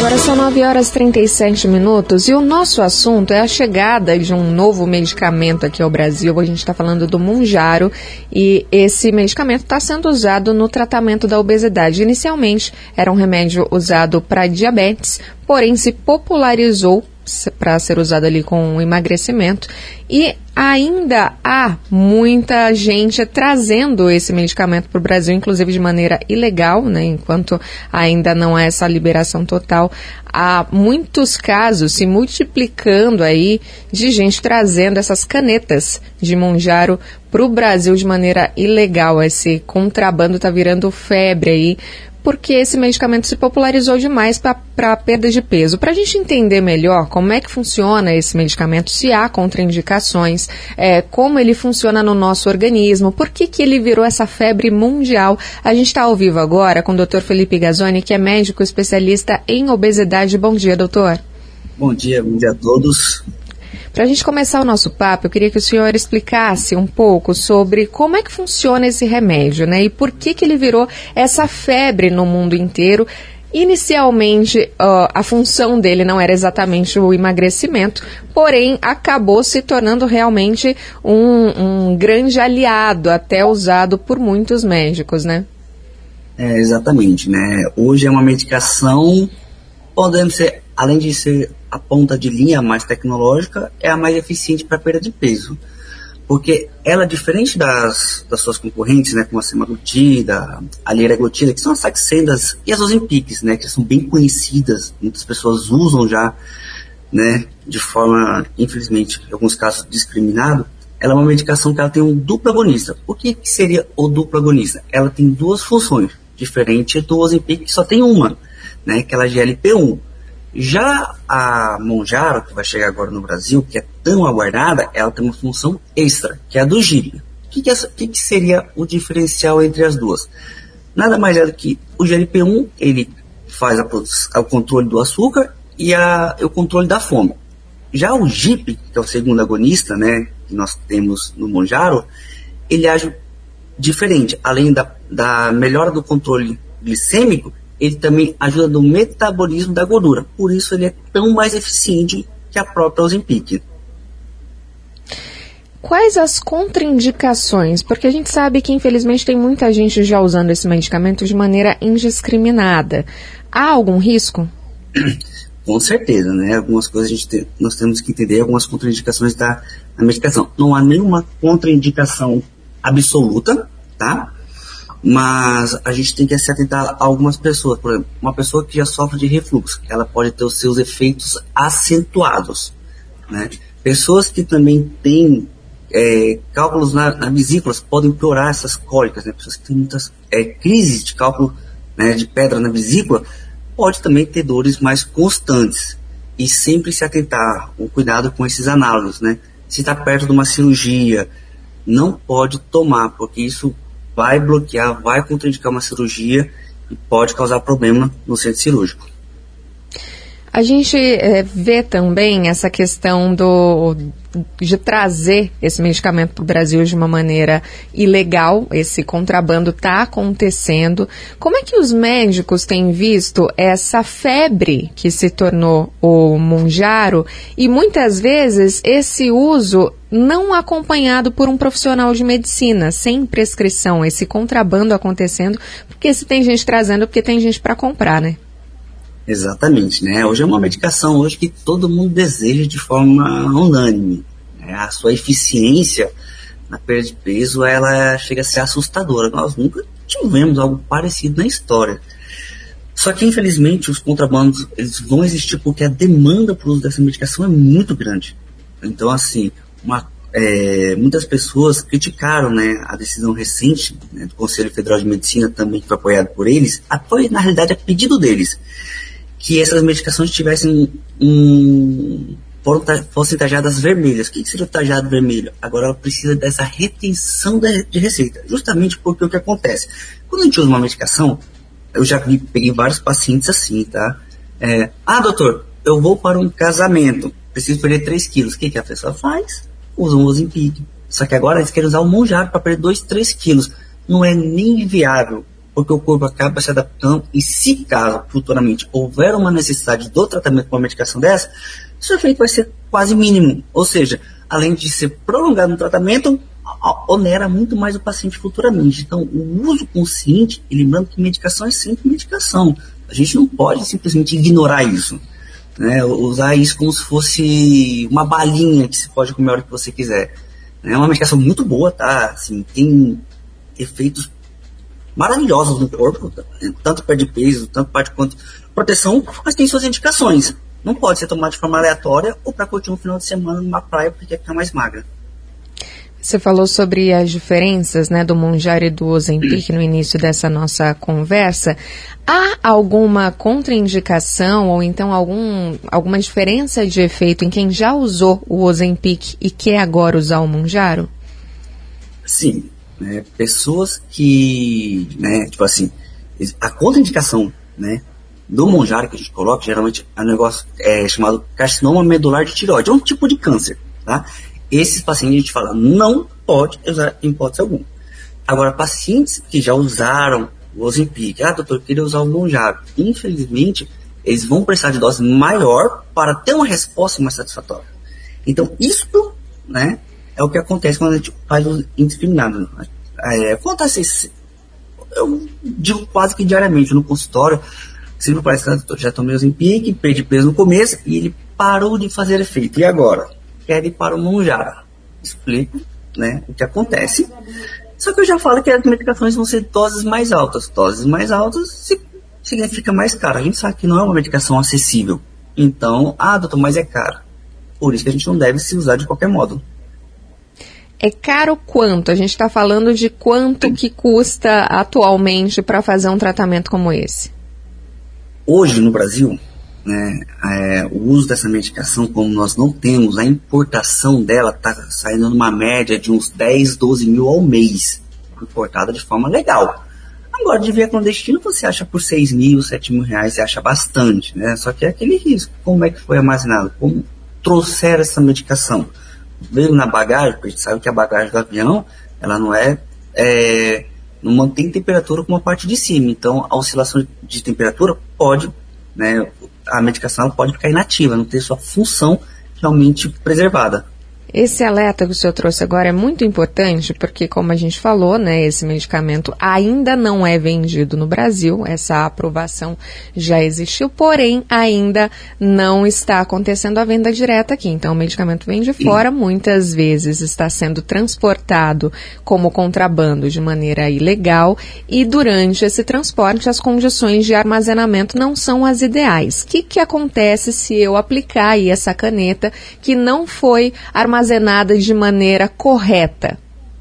Agora são 9h37 e o nosso assunto é a chegada de um novo medicamento aqui ao Brasil. A gente está falando do Mounjaro e esse medicamento está sendo usado no tratamento da obesidade. Inicialmente era um remédio usado para diabetes, porém se popularizou para ser usado ali com emagrecimento e ainda há muita gente trazendo esse medicamento para o Brasil, inclusive de maneira ilegal, né? Enquanto ainda não há essa liberação total, há muitos casos se multiplicando aí de gente trazendo essas canetas de Mounjaro para o Brasil de maneira ilegal. Esse contrabando está virando febre aí, porque esse medicamento se popularizou demais para perda de peso. Para a gente entender melhor como é que funciona esse medicamento, se há contraindicações, como ele funciona no nosso organismo, por que ele virou essa febre mundial, a gente está ao vivo agora com o Dr. Felipe Gazzoni, que é médico especialista em obesidade. Bom dia, doutor. Bom dia a todos. Para a gente começar o nosso papo, eu queria que o senhor explicasse um pouco sobre como é que funciona esse remédio, né? E por que ele virou essa febre no mundo inteiro. Inicialmente, a função dele não era exatamente o emagrecimento, porém acabou se tornando realmente um grande aliado, até usado por muitos médicos, né? Exatamente, né? Hoje é uma medicação, podendo ser, além de ser a ponta de linha mais tecnológica, é a mais eficiente para perda de peso. Porque ela, diferente das suas concorrentes, né, como a semaglutida, a liraglutida, que são as saxendas e as ozempics, né, que são bem conhecidas, muitas pessoas usam já, né, de forma, infelizmente, em alguns casos, discriminado. Ela é uma medicação que ela tem um duplo agonista. O que seria o duplo agonista? Ela tem duas funções, diferente do Ozempic, que só tem uma, né, que ela é GLP-1. Já a Mounjaro, que vai chegar agora no Brasil, que é tão aguardada, ela tem uma função extra, que é a do GIP. O que seria o diferencial entre as duas? Nada mais é do que o GLP-1, ele faz o controle do açúcar e o controle da fome. Já o GIP, que é o segundo agonista, né, que nós temos no Mounjaro, ele age diferente. Além da melhora do controle glicêmico, ele também ajuda no metabolismo da gordura. Por isso ele é tão mais eficiente que a própria Ozempic. Quais as contraindicações? Porque a gente sabe que, infelizmente, tem muita gente já usando esse medicamento de maneira indiscriminada. Há algum risco? Com certeza, né? Algumas coisas nós temos que entender, algumas contraindicações da medicação. Não há nenhuma contraindicação absoluta, tá? Mas a gente tem que se atentar a algumas pessoas. Por exemplo, uma pessoa que já sofre de refluxo, ela pode ter os seus efeitos acentuados, né? Pessoas que também têm cálculos na vesícula podem piorar essas cólicas, né? Pessoas que têm muitas crises de cálculo, né, de pedra na vesícula, pode também ter dores mais constantes. E sempre se atentar, o cuidado com esses análogos, né? Se está perto de uma cirurgia, não pode tomar, porque isso vai bloquear, vai contraindicar uma cirurgia e pode causar problema no centro cirúrgico. A gente vê também essa questão de trazer esse medicamento para o Brasil de uma maneira ilegal. Esse contrabando está acontecendo. Como é que os médicos têm visto essa febre que se tornou o Mounjaro e muitas vezes esse uso não acompanhado por um profissional de medicina, sem prescrição, esse contrabando acontecendo, porque se tem gente trazendo, porque tem gente para comprar, né? Exatamente, né? Hoje é uma medicação hoje que todo mundo deseja de forma unânime, né? A sua eficiência na perda de peso, ela chega a ser assustadora. Nós nunca tivemos algo parecido na história. Só que, infelizmente, os contrabandos, eles vão existir porque a demanda para o uso dessa medicação é muito grande. Então, assim, muitas pessoas criticaram, né, a decisão recente, né, do Conselho Federal de Medicina, também que foi apoiado por eles, foi, na realidade, a pedido deles, que essas medicações fossem tajadas vermelhas. O que seria o tajado vermelho? Agora ela precisa dessa retenção de receita, justamente porque o que acontece? Quando a gente usa uma medicação, eu já peguei vários pacientes assim, tá? Doutor, eu vou para um casamento, preciso perder 3 quilos. O que a pessoa faz? Usa um Ozempic. Só que agora eles querem usar o Mounjaro para perder 2, 3 quilos. Não é nem viável porque o corpo acaba se adaptando e se caso futuramente houver uma necessidade do tratamento com uma medicação dessa, seu efeito vai ser quase mínimo. Ou seja, além de ser prolongado no tratamento, onera muito mais o paciente futuramente. Então, o uso consciente, e lembrando que medicação é sempre medicação. A gente não pode simplesmente ignorar isso, né? Usar isso como se fosse uma balinha que você pode comer a hora que você quiser. É uma medicação muito boa, tá? Assim, tem efeitos maravilhosos no corpo, tanto perda de peso, tanto parte quanto proteção, mas tem suas indicações. Não pode ser tomado de forma aleatória ou para curtir um final de semana numa praia porque quer ficar mais magra. Você falou sobre as diferenças, né, do Mounjaro e do Ozempic no início dessa nossa conversa. Há alguma contraindicação ou então alguma diferença de efeito em quem já usou o Ozempic e quer agora usar o Mounjaro? Sim. Pessoas que, né, tipo assim, a contraindicação, né, do Mounjaro que a gente coloca, geralmente é um negócio chamado carcinoma medular de tireoide, é um tipo de câncer, tá? Esses pacientes a gente fala, não pode usar em hipótese alguma. Agora, pacientes que já usaram o Ozempic, doutor, eu queria usar o Mounjaro, infelizmente, eles vão precisar de dose maior para ter uma resposta mais satisfatória. Então, isso, né, é o que acontece quando a gente faz o indiscriminado. Acontece isso, eu digo quase que diariamente no consultório, sempre parece que eu já tomei o Ozempic, perdi peso no começo e ele parou de fazer efeito. E agora? Quer ir para o Mounjaro. Explico, né, o que acontece. Só que eu já falo que as medicações vão ser doses mais altas. Doses mais altas significa mais caro. A gente sabe que não é uma medicação acessível. Então, doutor, mas é caro. Por isso que a gente não deve se usar de qualquer modo. É caro quanto? A gente está falando de quanto que custa atualmente para fazer um tratamento como esse? Hoje no Brasil, né, o uso dessa medicação, como nós não temos, a importação dela está saindo numa média de uns 10, 12 mil ao mês, importada de forma legal. Agora, de via clandestino, você acha por 6 mil, 7 mil reais, você acha bastante, né? Só que é aquele risco. Como é que foi armazenado? Como trouxeram essa medicação? Veio na bagagem, porque a gente sabe que a bagagem do avião, ela não mantém temperatura como a parte de cima. Então, a oscilação de temperatura pode, né, a medicação pode ficar inativa, não ter sua função realmente preservada. Esse alerta que o senhor trouxe agora é muito importante porque, como a gente falou, né, esse medicamento ainda não é vendido no Brasil, essa aprovação já existiu, porém ainda não está acontecendo a venda direta aqui. Então o medicamento vem de fora, muitas vezes está sendo transportado como contrabando de maneira ilegal e durante esse transporte as condições de armazenamento não são as ideais. O que acontece se eu aplicar aí essa caneta que não foi armazenada de maneira correta?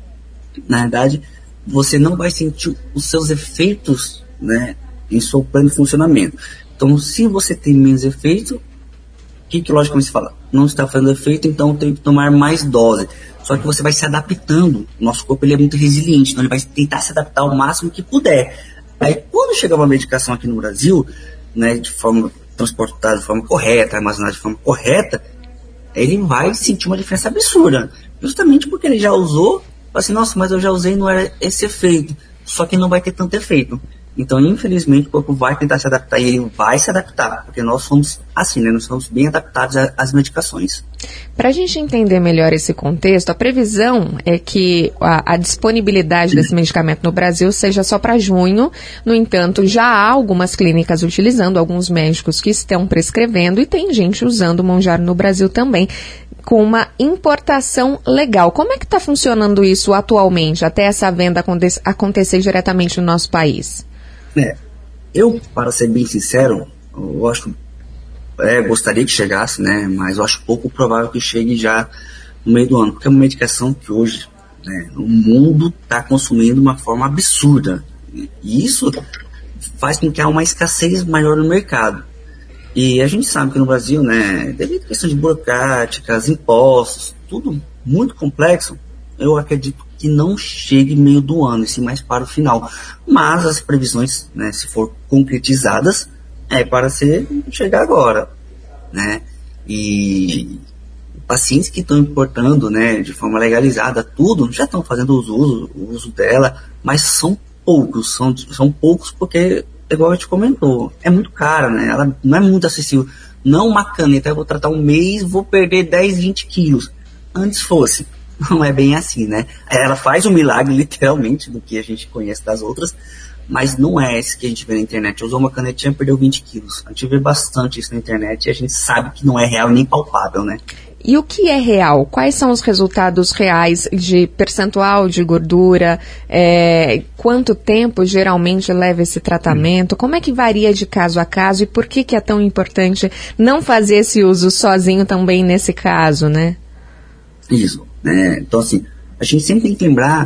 Na verdade, você não vai sentir os seus efeitos, né, em seu plano de funcionamento. Então, se você tem menos efeito, o que logicamente se fala? Não está fazendo efeito, então tem que tomar mais dose. Só que você vai se adaptando. O nosso corpo ele é muito resiliente, então ele vai tentar se adaptar ao máximo que puder. Aí, quando chegar uma medicação aqui no Brasil, né, de forma transportada de forma correta, armazenada de forma correta, ele vai sentir uma diferença absurda. Justamente porque ele já usou, fala assim, nossa, mas eu já usei e não era esse efeito. Só que não vai ter tanto efeito. Então, infelizmente, o corpo vai tentar se adaptar e ele vai se adaptar, porque nós somos assim, né? Nós somos bem adaptados às medicações. Para a gente entender melhor esse contexto, a previsão é que a disponibilidade desse medicamento no Brasil seja só para junho. No entanto, já há algumas clínicas utilizando, alguns médicos que estão prescrevendo e tem gente usando o Mounjaro no Brasil também, com uma importação legal. Como é que está funcionando isso atualmente, até essa venda acontecer diretamente no nosso país? Eu, para ser bem sincero, eu acho, gostaria que chegasse, né, mas eu acho pouco provável que chegue já no meio do ano, porque é uma medicação que hoje, né, o mundo está consumindo de uma forma absurda, e isso faz com que há uma escassez maior no mercado. E a gente sabe que no Brasil, né, devido a questões burocráticas, impostos, tudo muito complexo, eu acredito que não chegue meio do ano, e sim mais para o final. Mas as previsões, né, se for concretizadas, é para chegar agora, né? E pacientes que estão importando, né, de forma legalizada, tudo, já estão fazendo o uso dela, mas são poucos, são poucos porque, igual a gente comentou, é muito cara, né? Ela não é muito acessível. Não uma caneta, eu vou tratar um mês, vou perder 10, 20 quilos. Antes fosse. Não é bem assim, né? Ela faz um milagre, literalmente, do que a gente conhece das outras, mas não é esse que a gente vê na internet. Usou uma canetinha e perdeu 20 quilos. A gente vê bastante isso na internet e a gente sabe que não é real nem palpável, né? E o que é real? Quais são os resultados reais de percentual de gordura? Quanto tempo geralmente leva esse tratamento? Como é que varia de caso a caso? E por que é tão importante não fazer esse uso sozinho também nesse caso, né? Isso, né? Então, assim, a gente sempre tem que lembrar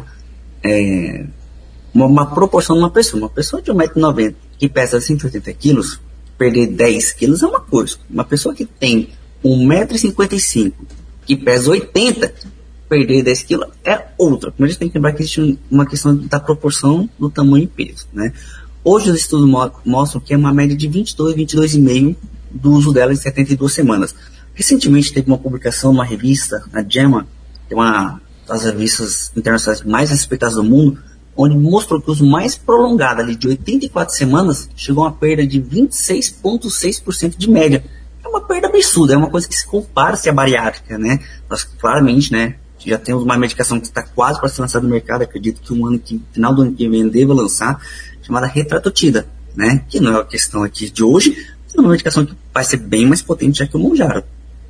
uma proporção de uma pessoa. Uma pessoa de 1,90 m que pesa 180 quilos, perder 10 quilos é uma coisa. Uma pessoa que tem 1,55 m, que pesa 80, perder 10 quilos é outra. Primeiro a gente tem que lembrar que existe uma questão da proporção do tamanho e peso, né? Hoje os estudos mostram que é uma média de 22,5 do uso dela em 72 semanas. Recentemente teve uma publicação numa revista, na JAMA, que é uma das revistas internacionais mais respeitadas do mundo, onde mostrou que o uso mais prolongado ali de 84 semanas chegou a uma perda de 26,6% de média. É uma perda absurda, é uma coisa que se compara-se à bariátrica, né? Nós, claramente, né, já temos uma medicação que está quase para ser lançada no mercado, acredito que final do ano que vem deva lançar, chamada retratotida, né? Que não é a questão aqui de hoje, mas é uma medicação que vai ser bem mais potente já que o Mounjaro.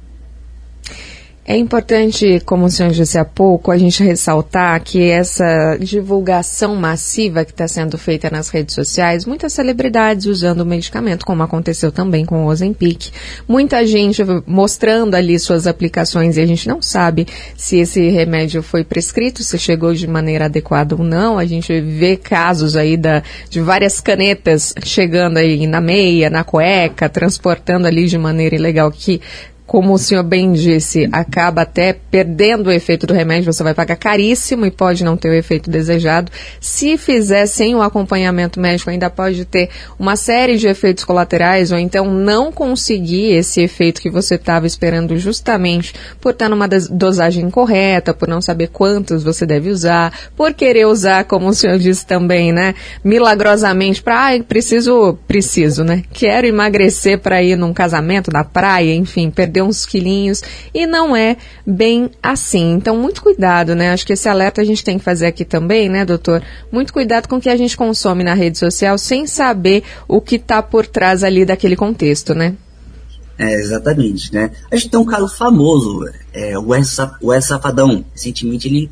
É importante, como o senhor disse há pouco, a gente ressaltar que essa divulgação massiva que está sendo feita nas redes sociais, muitas celebridades usando o medicamento, como aconteceu também com o Ozempic, muita gente mostrando ali suas aplicações e a gente não sabe se esse remédio foi prescrito, se chegou de maneira adequada ou não. A gente vê casos aí de várias canetas chegando aí na meia, na cueca, transportando ali de maneira ilegal, que, como o senhor bem disse, acaba até perdendo o efeito do remédio, você vai pagar caríssimo e pode não ter o efeito desejado. Se fizer sem o acompanhamento médico, ainda pode ter uma série de efeitos colaterais, ou então não conseguir esse efeito que você estava esperando, justamente por estar numa dosagem incorreta, por não saber quantos você deve usar, por querer usar, como o senhor disse também, né, milagrosamente, para, preciso, né, quero emagrecer para ir num casamento, na praia, enfim, perder uns quilinhos, e não é bem assim. Então, muito cuidado, né? Acho que esse alerta a gente tem que fazer aqui também, né, doutor? Muito cuidado com o que a gente consome na rede social sem saber o que está por trás ali daquele contexto, né? Exatamente, né? A gente tem um caso famoso, o Wesley Safadão. Recentemente ele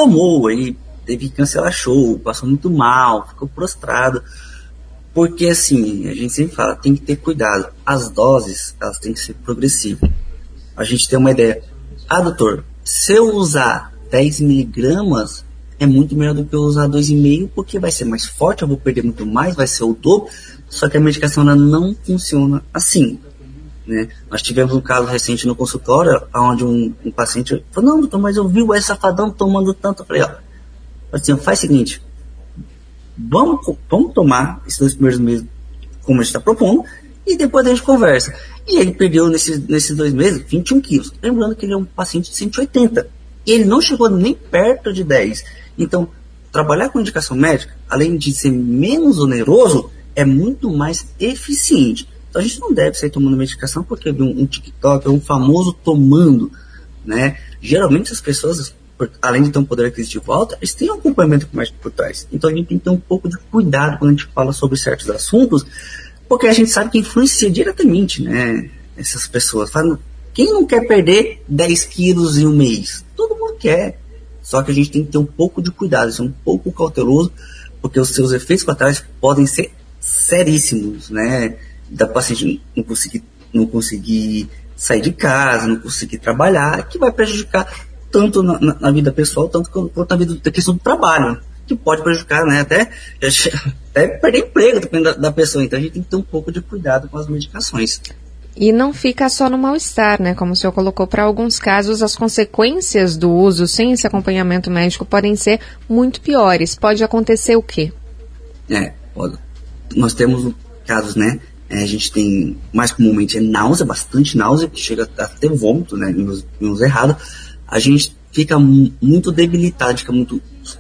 teve que cancelar show, passou muito mal, ficou prostrado. Porque, assim, a gente sempre fala, tem que ter cuidado. As doses, elas têm que ser progressivas. A gente tem uma ideia. Doutor, se eu usar 10 miligramas, é muito melhor do que eu usar 2,5, porque vai ser mais forte, eu vou perder muito mais, vai ser o dobro. Só que a medicação ela não funciona assim, né? Nós tivemos um caso recente no consultório, onde um paciente falou, não, doutor, mas eu vi o Safadão tomando tanto. Eu falei, assim, faz o seguinte, vamos tomar esses 2 primeiros meses como a gente está propondo e depois a gente conversa. E ele perdeu nesses 2 meses 21 quilos. Lembrando que ele é um paciente de 180. E ele não chegou nem perto de 10. Então, trabalhar com indicação médica, além de ser menos oneroso, é muito mais eficiente. Então, a gente não deve sair tomando medicação porque viu um TikTok, um famoso tomando, né? Geralmente as pessoas, além de ter um poder aquisitivo alto, eles têm um acompanhamento médico por trás. Então a gente tem que ter um pouco de cuidado quando a gente fala sobre certos assuntos, porque a gente sabe que influencia diretamente, né, essas pessoas. Quem não quer perder 10 quilos em um mês? Todo mundo quer. Só que a gente tem que ter um pouco de cuidado, ser um pouco cauteloso, porque os seus efeitos colaterais podem ser seríssimos, né? Da paciente não conseguir sair de casa, não conseguir trabalhar, que vai prejudicar tanto na vida pessoal, tanto quanto na vida da questão do trabalho, que pode prejudicar, né, até perder emprego, dependendo da pessoa. Então a gente tem que ter um pouco de cuidado com as medicações. E não fica só no mal-estar, né, como o senhor colocou, para alguns casos as consequências do uso sem esse acompanhamento médico podem ser muito piores. Pode acontecer o quê? Pode. Nós temos casos, né, a gente tem, mais comumente, náusea, bastante náusea, que chega a ter vômito, né, em uso errado. A gente fica muito debilitado, fica muito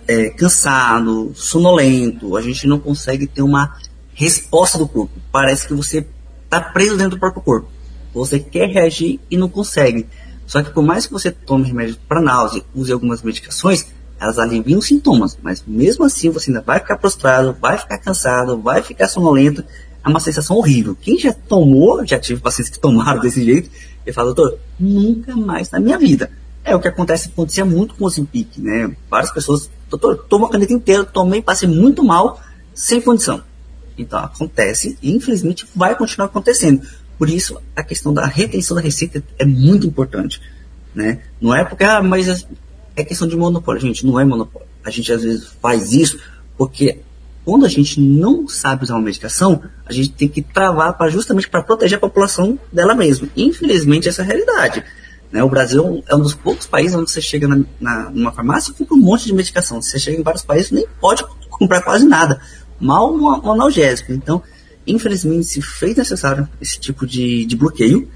cansado, sonolento, a gente não consegue ter uma resposta do corpo. Parece que você está preso dentro do próprio corpo. Você quer reagir e não consegue. Só que por mais que você tome remédio para náusea, use algumas medicações, elas aliviam os sintomas, mas mesmo assim você ainda vai ficar prostrado, vai ficar cansado, vai ficar sonolento. É uma sensação horrível. Quem já tomou, já tive pacientes que tomaram desse jeito, e fala, doutor, nunca mais na minha vida. É o que acontecia muito com o Ozempic, né? Várias pessoas, doutor, tomou a caneta inteira, tomei, passei muito mal, sem condição. Então acontece e infelizmente vai continuar acontecendo. Por isso a questão da retenção da receita é muito importante, né? Não é porque, mas é questão de monopólio. Gente, não é monopólio. A gente às vezes faz isso porque quando a gente não sabe usar uma medicação, a gente tem que travar justamente para proteger a população dela mesma. Infelizmente essa é a realidade. O Brasil é um dos poucos países onde você chega numa farmácia e compra um monte de medicação. Você chega em vários países e nem pode comprar quase nada. Mal um analgésico. Então, infelizmente, se fez necessário esse tipo de bloqueio.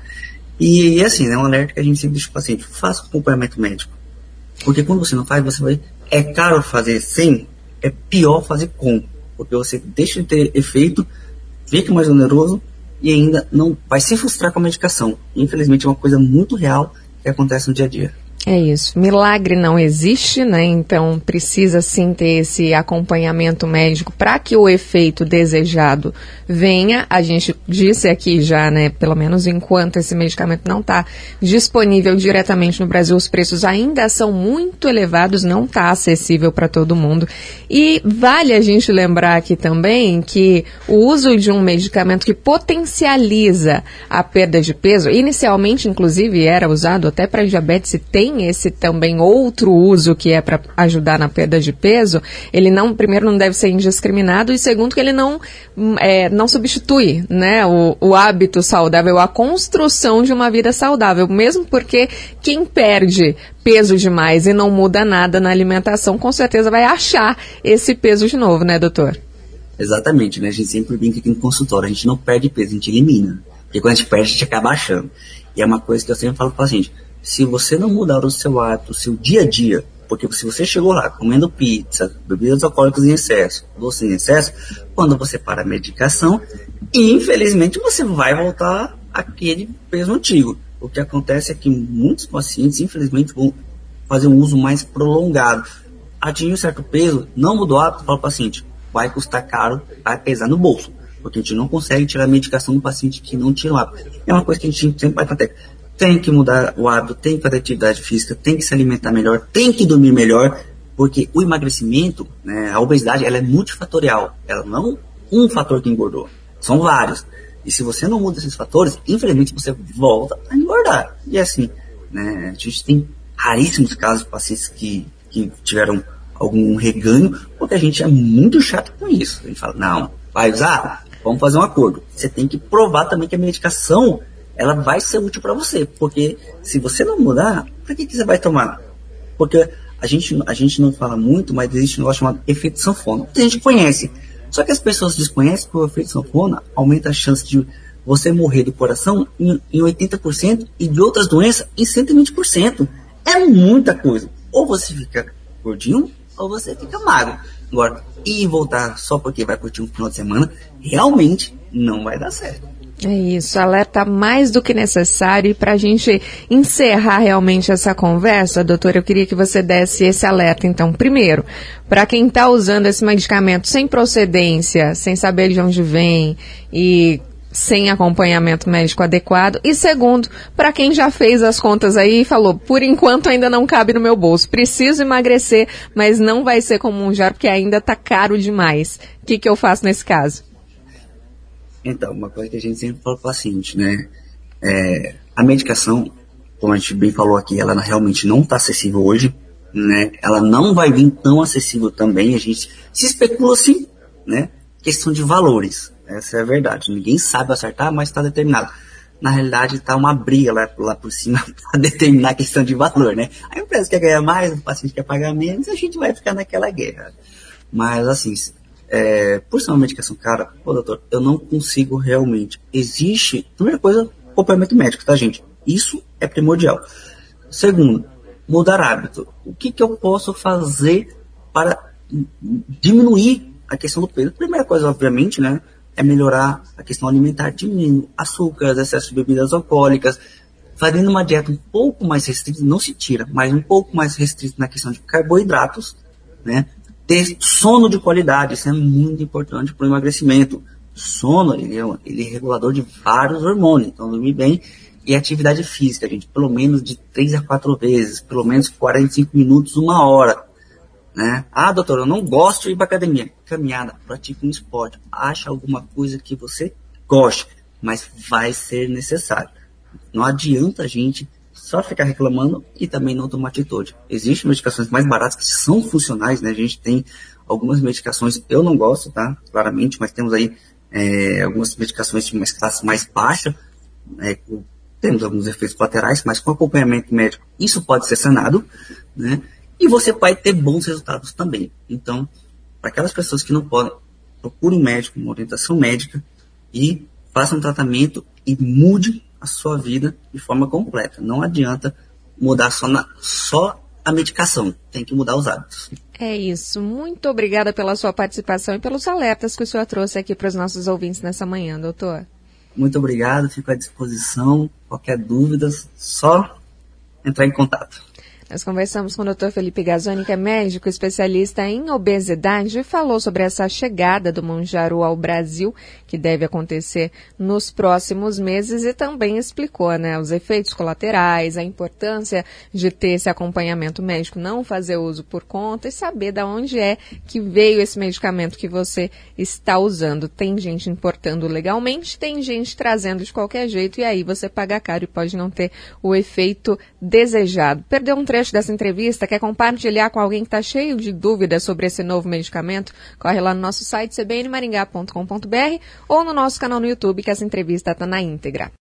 E assim, um alerta que a gente sempre deixa o paciente. Faça acompanhamento médico. Porque quando você não faz, você vai... É caro fazer sem, é pior fazer com. Porque você deixa de ter efeito, fica mais oneroso e ainda não vai se frustrar com a medicação. Infelizmente, é uma coisa muito real que acontece no dia a dia. É isso. Milagre não existe, né? Então precisa sim ter esse acompanhamento médico para que o efeito desejado venha. A gente disse aqui já, né? Pelo menos enquanto esse medicamento não está disponível diretamente no Brasil, os preços ainda são muito elevados, não está acessível para todo mundo. E vale a gente lembrar aqui também que o uso de um medicamento que potencializa a perda de peso, inicialmente inclusive era usado até para diabetes, e tem esse também outro uso que é para ajudar na perda de peso, ele não, primeiro, não deve ser indiscriminado, e segundo, que ele não substitui, né, o hábito saudável, a construção de uma vida saudável, mesmo porque quem perde peso demais e não muda nada na alimentação, com certeza vai achar esse peso de novo, né, doutor? Exatamente, né, a gente sempre brinca aqui no consultório, a gente não perde peso, a gente elimina, porque quando a gente perde, a gente acaba achando, e é uma coisa que eu sempre falo para o paciente. Se você não mudar o seu hábito, o seu dia a dia, porque se você chegou lá comendo pizza, bebidas alcoólicas em excesso, doce em excesso, quando você para a medicação, infelizmente você vai voltar àquele peso antigo. O que acontece é que muitos pacientes, infelizmente, vão fazer um uso mais prolongado. Atingir um certo peso, não mudou o hábito, fala para o paciente, vai custar caro, vai pesar no bolso, porque a gente não consegue tirar a medicação do paciente que não tira o hábito. É uma coisa que a gente sempre vai bater. Tem que mudar o hábito, tem que fazer atividade física, tem que se alimentar melhor, tem que dormir melhor, porque o emagrecimento, né, a obesidade, ela é multifatorial. Ela não é um fator que engordou, são vários. E se você não muda esses fatores, infelizmente você volta a engordar. E assim, né, a gente tem raríssimos casos de pacientes que tiveram algum reganho, porque a gente é muito chato com isso. A gente fala, não, vai usar? Vamos fazer um acordo. Você tem que provar também que a medicação ela vai ser útil para você, porque se você não mudar, para que você vai tomar? Porque a gente não fala muito, mas existe um negócio chamado efeito sanfona. Muita gente conhece, só que as pessoas desconhecem que o efeito sanfona aumenta a chance de você morrer do coração em 80% e de outras doenças em 120%. É muita coisa. Ou você fica gordinho, ou você fica magro. Agora, e voltar só porque vai curtir um final de semana, realmente não vai dar certo. É isso, alerta mais do que necessário. E para a gente encerrar realmente essa conversa, doutora, eu queria que você desse esse alerta. Então, primeiro, para quem está usando esse medicamento sem procedência, sem saber de onde vem e sem acompanhamento médico adequado. E segundo, para quem já fez as contas aí e falou, por enquanto ainda não cabe no meu bolso, preciso emagrecer, mas não vai ser como um Mounjaro porque ainda está caro demais. O que eu faço nesse caso? Então, uma coisa que a gente sempre fala para o paciente, né? A medicação, como a gente bem falou aqui, ela realmente não está acessível hoje, né? Ela não vai vir tão acessível também, a gente se especula assim, né? Questão de valores, essa é a verdade. Ninguém sabe acertar, mas está determinado. Na realidade, está uma briga lá por cima para determinar a questão de valor, né? A empresa quer ganhar mais, o paciente quer pagar menos, a gente vai ficar naquela guerra. Mas, assim, por ser uma medicação cara, doutor, eu não consigo realmente. Existe, primeira coisa, acompanhamento médico, tá, gente? Isso é primordial. Segundo, mudar hábito. O que eu posso fazer para diminuir a questão do peso? A primeira coisa, obviamente, né, é melhorar a questão alimentar, diminuindo açúcares, excesso de bebidas alcoólicas, fazendo uma dieta um pouco mais restrita, não se tira, mas um pouco mais restrita na questão de carboidratos, né? Ter sono de qualidade, isso é muito importante para o emagrecimento. Sono, ele é regulador de vários hormônios, então dormir bem. E atividade física, gente, pelo menos de 3 a 4 vezes, pelo menos 45 minutos, 1 hora, né? Ah, doutor, eu não gosto de ir para academia. Caminhada, pratique um esporte, acha alguma coisa que você goste, mas vai ser necessário. Não adianta a gente só ficar reclamando e também não tomar atitude. Existem medicações mais baratas que são funcionais, né? A gente tem algumas medicações, eu não gosto, tá? Claramente, mas temos aí algumas medicações de uma classe mais baixa, temos alguns efeitos colaterais, mas com acompanhamento médico isso pode ser sanado, né? E você vai ter bons resultados também. Então, para aquelas pessoas que não podem, procure um médico, uma orientação médica e faça um tratamento e mude a sua vida de forma completa. Não adianta mudar só a medicação, tem que mudar os hábitos. É isso. Muito obrigada pela sua participação e pelos alertas que o senhor trouxe aqui para os nossos ouvintes nessa manhã, doutor. Muito obrigado, fico à disposição. Qualquer dúvida, só entrar em contato. Nós conversamos com o Dr. Felipe Gazzoni, que é médico especialista em obesidade, e falou sobre essa chegada do Mounjaro ao Brasil, que deve acontecer nos próximos meses, e também explicou, né, os efeitos colaterais, a importância de ter esse acompanhamento médico, não fazer uso por conta e saber de onde é que veio esse medicamento que você está usando. Tem gente importando legalmente, tem gente trazendo de qualquer jeito, e aí você paga caro e pode não ter o efeito desejado. Perdeu um trecho dessa entrevista, quer compartilhar com alguém que está cheio de dúvidas sobre esse novo medicamento? Corre lá no nosso site cbnmaringá.com.br ou no nosso canal no YouTube, que essa entrevista está na íntegra.